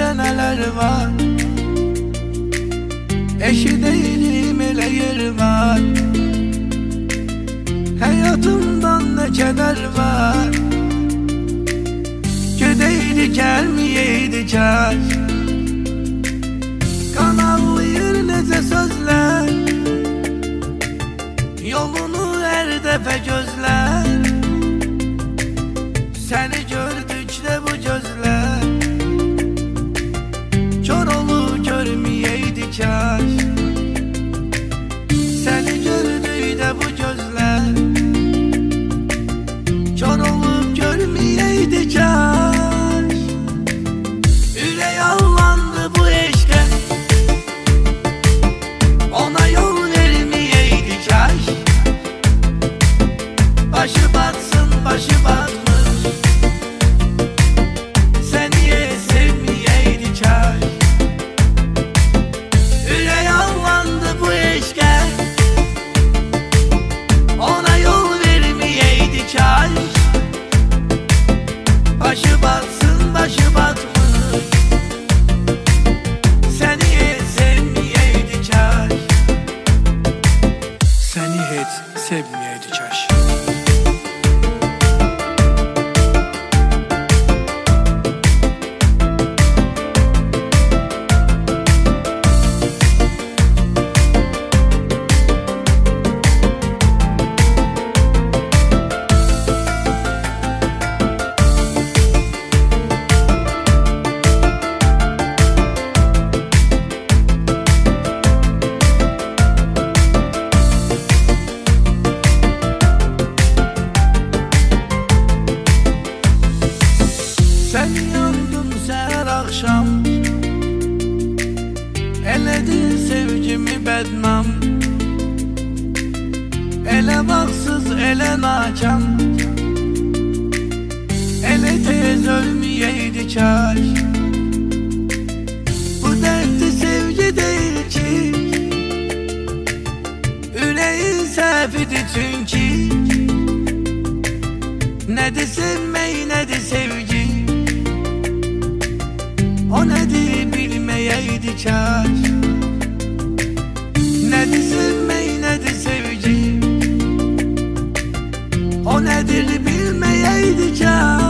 sende neler var. Eşi değilim elə yer var. Hayatımdan ne keder var. Gedeydi gelmeyeydi kaş. Kanallayır nece sözler. Yolunu her defa gözler. Seni gördükçe bu gözler kör olup görmeyeydi kaş. Seni gördükçe bu gözler kör olup görmeyeydi kaş. Ürey allandı bu eşke, ona yol vermeyeydi kaş. Başı batsın başı batmış, seni sevmeyeydi kaş. Ürey allandı bu eşke, ona yol vermeyeydi kaş. Başı batsın başı batmış, seni sevmeyeydi kaş. Seni hiç sevmeyeydi kaş. Sen yandın səhər axşam, elədin sevgimi bədnam. Elə vaxtsız, elə nakam, elə tez ölməyeydi kaş. Bu dərdli sevgi deyil ki, ürəyin səhvidir çünki. Nədir sevmək, nədir sevgi, o nedir bilmeyeydi kaş. Nedir sevmek, nedir sevgi, o nedir bilmeyeydi kaş.